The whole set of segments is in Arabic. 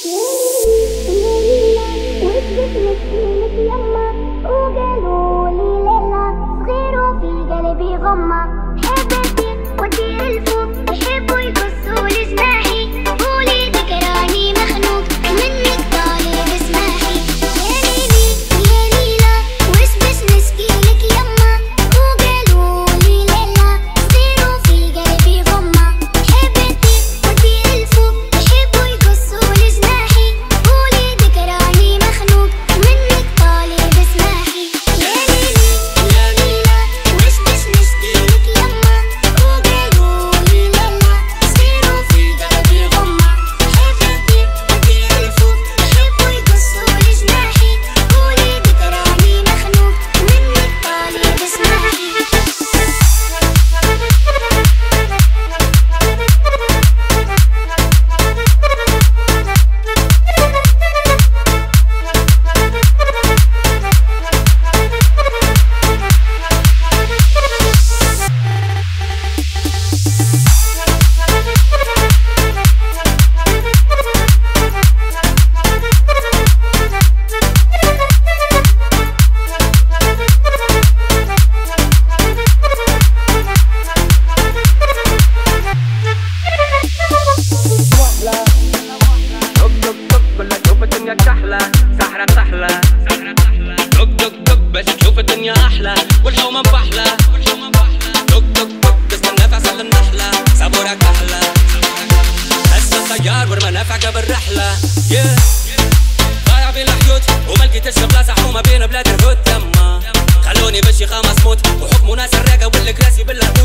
ضايع بين الحيوت وما لقيتش بلاصة حومة بين بلاد الهود تما خلوني بشي خامس موت وحكموا ناس الراقة والكراسي بالهبوط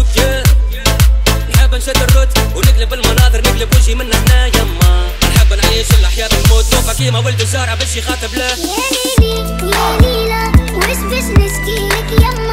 نحب نشد الروت ونقلب المناظر نقلب وجهي من هنا يما نحب نعيش الأحياء بالموت توفى كيما ولد الشارع بشي خاطب له يا ليلي يا ليلى وش باش نشكيلك يما